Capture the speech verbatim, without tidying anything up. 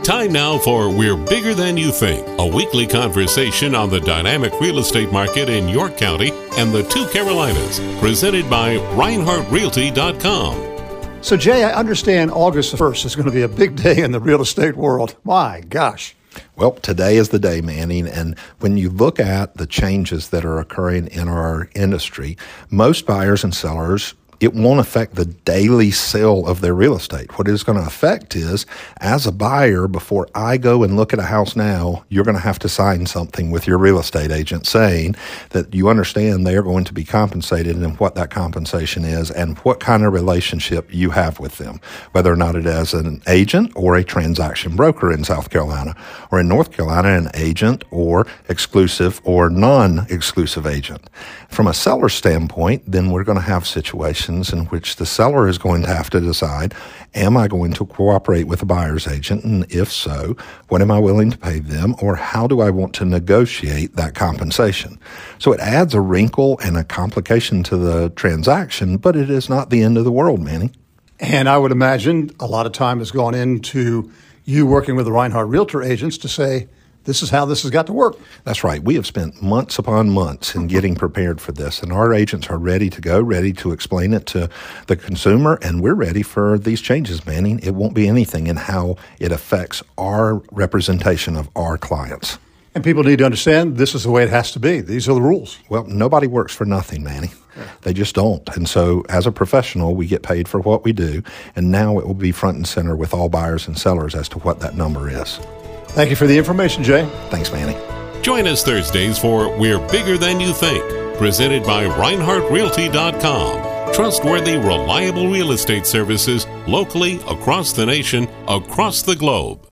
Time now for We're Bigger Than You Think, a weekly conversation on the dynamic real estate market in York County and the two Carolinas, presented by Reinhardt Realty dot com. So, Jay, I understand August first is going to be a big day in the real estate world. My gosh. Well, today is the day, Manning, and when you look at the changes that are occurring in our industry, most buyers and sellers, it won't affect the daily sale of their real estate. What it's going to affect is, as a buyer, before I go and look at a house now, you're going to have to sign something with your real estate agent saying that you understand they are going to be compensated and what that compensation is and what kind of relationship you have with them, whether or not it is an agent or a transaction broker in South Carolina, or in North Carolina, an agent or exclusive or non-exclusive agent. From a seller standpoint, then we're going to have situations in which the seller is going to have to decide, am I going to cooperate with a buyer's agent? And if so, what am I willing to pay them? Or how do I want to negotiate that compensation? So it adds a wrinkle and a complication to the transaction, but it is not the end of the world, Manny. And I would imagine a lot of time has gone into you working with the Reinhardt Realtor agents to say, this is how this has got to work. That's right. We have spent months upon months in getting prepared for this, and our agents are ready to go, ready to explain it to the consumer, and we're ready for these changes, Manning. It won't be anything in how it affects our representation of our clients. And people need to understand this is the way it has to be. These are the rules. Well, nobody works for nothing, Manny. Yeah. They just don't. And so as a professional, we get paid for what we do, and now it will be front and center with all buyers and sellers as to what that number is. Thank you for the information, Jay. Thanks, Manny. Join us Thursdays for We're Bigger Than You Think, presented by Reinhardt Realty dot com. Trustworthy, reliable real estate services locally, across the nation, across the globe.